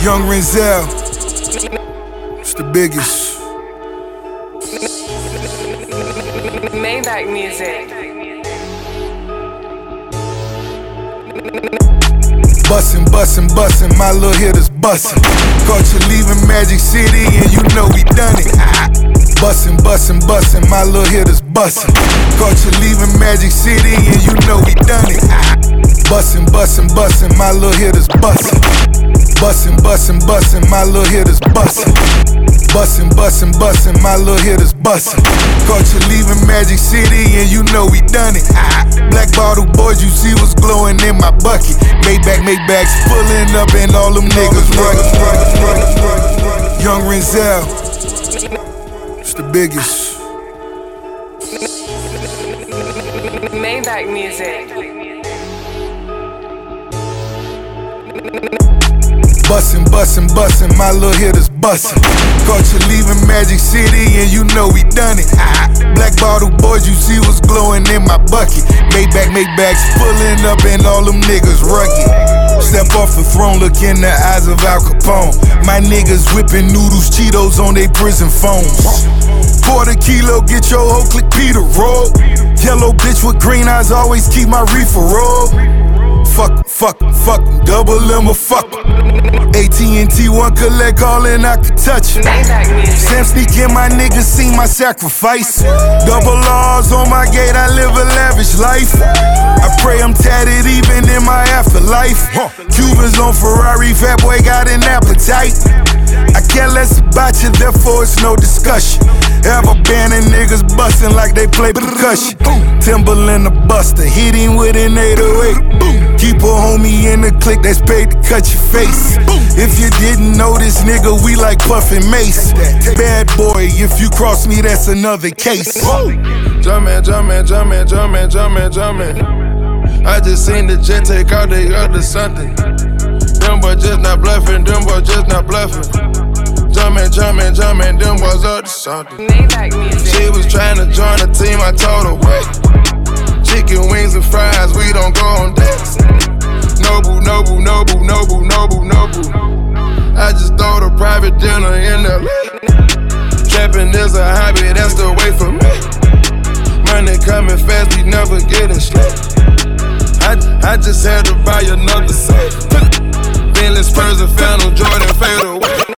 Young Renzel, it's the biggest. Maybach music. Bussin', bussin', bussin', my little hitters bussin'. Caught you leaving Magic City and you know we done it. Bussin', bussin', bussin', my little hitters bussin'. Caught you leaving Magic City and you know we done it. Bussin', bussin', bussin', my little hitters bussin'. Bussin', bussin', bussin', my little hitters bussin'. Bussin', bussin', bussin', my little hitters bussin'. Caught you leaving Magic City and you know we done it. Black bottle boys, you see what's glowing in my bucket. Maybachs pulling up and all them niggas rugged. Young Renzel, it's the biggest. Maybach music. Bussin', bussin', bussin', my little hitters bussin'. Caught you leaving Magic City and you know we done it. Black bottle boys, you see what's glowing in my bucket. Maybachs pulling up and all them niggas rugged. Step off the throne, look in the eyes of Al Capone. My niggas whipping noodles, Cheetos on they prison phones. Quarter kilo, get your whole click Peter roll. Yellow bitch with green eyes, always keep my reefer roll. Fuck 'em, double M or fuck 'em. AT&T one collect all and I can touch it. Sam sneak in, my niggas seen my sacrifice. Double R's on my gate, I live a lavish life. I pray I'm tatted even in my afterlife. Cubans on Ferrari, fat boy got an appetite. I care less about you, therefore it's no discussion. Have a band of niggas bustin' like they play percussion. Timberland the Buster, hit him with an 808. Keep a homie in the clique that's paid to cut your face. If you didn't know this nigga, we like Puffin' Mace. Bad boy, if you cross me, that's another case. Jumpin'. I just seen the jet take out the other something. Them boys just not bluffing, Jumpin', them boys up to something. She was trying to join the team, I told her wait. Chicken wings and fries, we don't go on dates. Noble. I just throw the private dinner in LA. Trapping is a hobby, that's the way for me. Money coming fast, we never getting straight. I just had to buy another set. Bentley Spurs and Phantom Jordan fade away.